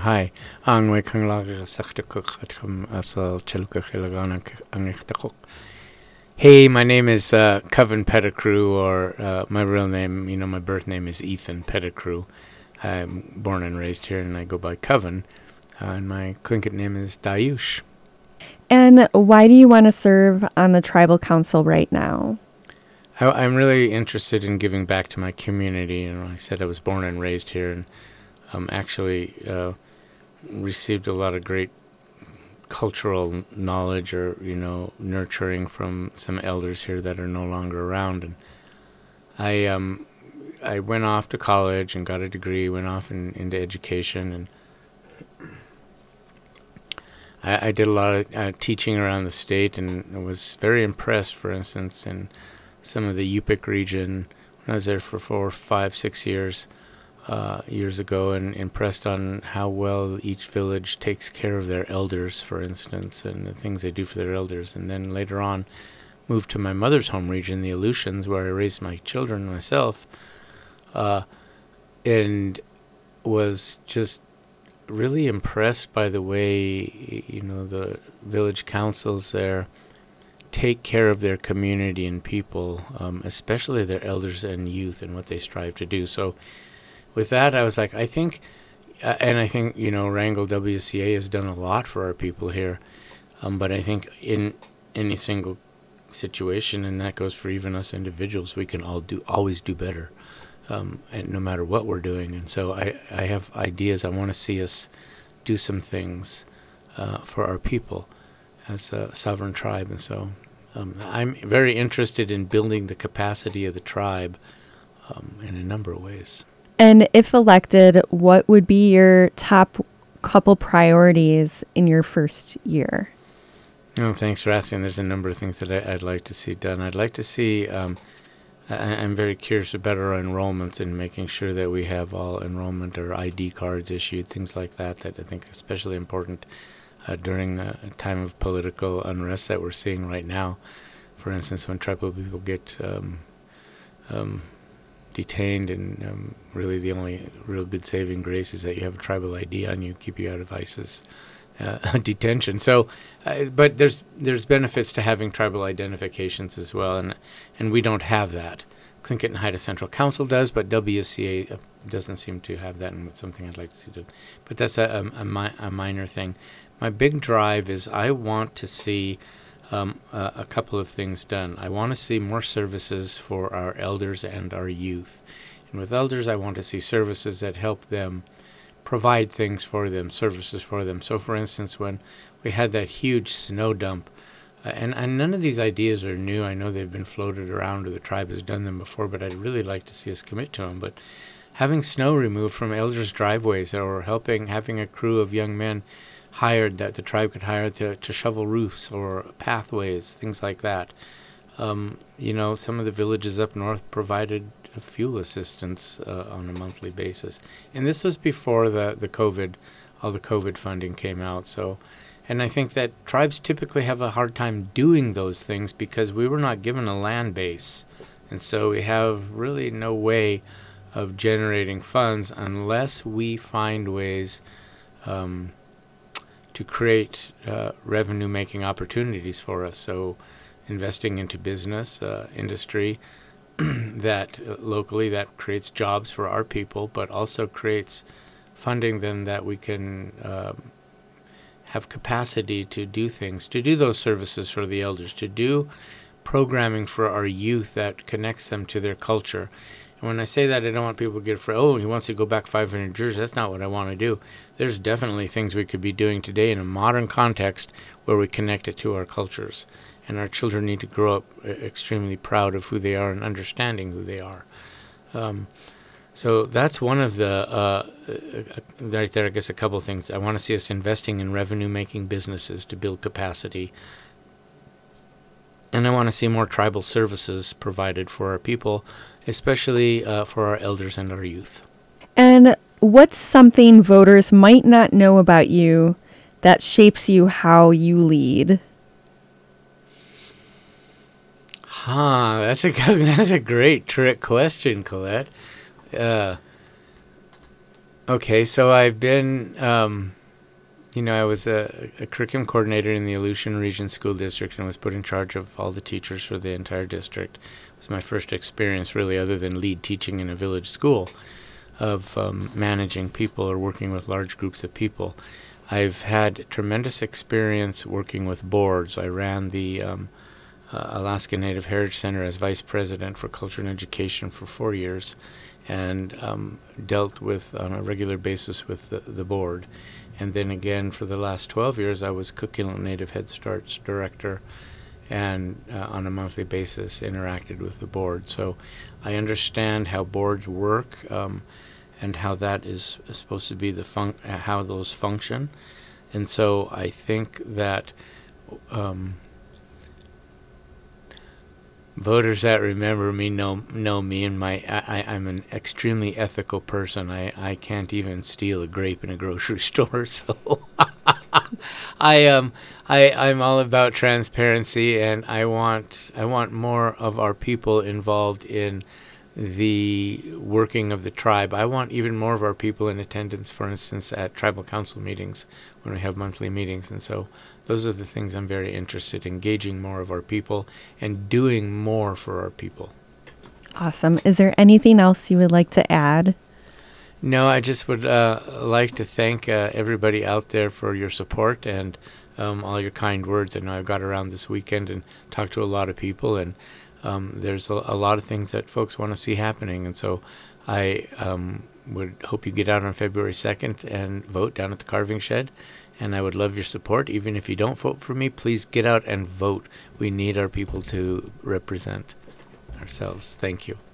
hi. Ang may kang laga saktakuk at asal chaluka khilagana angiktakuk. Hey, my name is Coven Pettigrew, or my real name, my birth name is Ethan Pettigrew. I'm born and raised here, and I go by Coven. And my Tlingit name is Dayush. And why do you want to serve on the tribal council right now? I'm really interested in giving back to my community. I said I was born and raised here, and actually received a lot of great cultural knowledge or nurturing from some elders here that are no longer around. And I went off to college and got a degree, went off into education, and I did a lot of teaching around the state, and I was very impressed, for instance, in some of the Yupik region when I was there for 4, 5, 6 years ago, and impressed on how well each village takes care of their elders, for instance, and the things they do for their elders. And then later on moved to my mother's home region, the Aleutians, where I raised my children myself, and was just really impressed by the way the village councils there take care of their community and people, especially their elders and youth, and what they strive to do. So with that, I was like, I think Wrangell WCA has done a lot for our people here, but I think in any single situation, and that goes for even us individuals, we can always do better, and no matter what we're doing. And so I have ideas. I want to see us do some things for our people as a sovereign tribe. And so I'm very interested in building the capacity of the tribe in a number of ways. And if elected, what would be your top couple priorities in your first year? Oh, thanks for asking. There's a number of things that I'd like to see done. I'd like to see, I'm very curious about our enrollments and making sure that we have all enrollment or ID cards issued, things like that I think is especially important during a time of political unrest that we're seeing right now. For instance, when tribal people get detained, and really the only real good saving grace is that you have a tribal ID on you, keep you out of ISIS detention. So, but there's benefits to having tribal identifications as well, and we don't have that. Tlingit and Haida Central Council does, but WCA doesn't seem to have that, and it's something I'd like to see done. But that's a minor thing. My big drive is I want to see a couple of things done. I want to see more services for our elders and our youth. And with elders, I want to see services that help them provide things for them, services for them. So, for instance, when we had that huge snow dump, and none of these ideas are new. I know they've been floated around, or the tribe has done them before, but I'd really like to see us commit to them. But having snow removed from elders' driveways, or having a crew of young men hired that the tribe could hire to shovel roofs or pathways, things like that. Some of the villages up north provided fuel assistance on a monthly basis. And this was before the COVID, all the COVID funding came out. So, and I think that tribes typically have a hard time doing those things because we were not given a land base. And so we have really no way of generating funds unless we find ways to create revenue-making opportunities for us. So investing into business, industry, that locally that creates jobs for our people, but also creates funding then that we can have capacity to do things, to do those services for the elders, to do programming for our youth that connects them to their culture. And when I say that, I don't want people to get afraid, he wants to go back 500 years. That's not what I want to do. There's definitely things we could be doing today in a modern context where we connect it to our cultures. And our children need to grow up extremely proud of who they are and understanding who they are. So that's one of the, right there, I guess a couple of things. I want to see us investing in revenue-making businesses to build capacity. And I want to see more tribal services provided for our people, especially for our elders and our youth. And what's something voters might not know about you that shapes you how you lead? That's a great trick question, Colette. Okay, so I've been, I was a curriculum coordinator in the Aleutian Region School District and was put in charge of all the teachers for the entire district. It was my first experience, really, other than lead teaching in a village school, of managing people or working with large groups of people. I've had tremendous experience working with boards. I ran the Alaska Native Heritage Center as vice president for culture and education for 4 years, and dealt with on a regular basis with the board. And then again, for the last 12 years, I was Cook Inlet Native Head Start's director, and on a monthly basis interacted with the board. So I understand how boards work, and how that is supposed to be how those function. And so I think that voters that remember me know me, and I'm an extremely ethical person. I can't even steal a grape in a grocery store. So I'm all about transparency, and I want more of our people involved in the working of the tribe. I want even more of our people in attendance, for instance, at tribal council meetings when we have monthly meetings. And so those are the things I'm very interested in, engaging more of our people and doing more for our people. Awesome. Is there anything else you would like to add? No, I just would like to thank everybody out there for your support and all your kind words. I know I got around this weekend and talked to a lot of people, and there's a lot of things that folks want to see happening. And so I would hope you get out on February 2nd and vote down at the Carving Shed. And I would love your support. Even if you don't vote for me, please get out and vote. We need our people to represent ourselves. Thank you.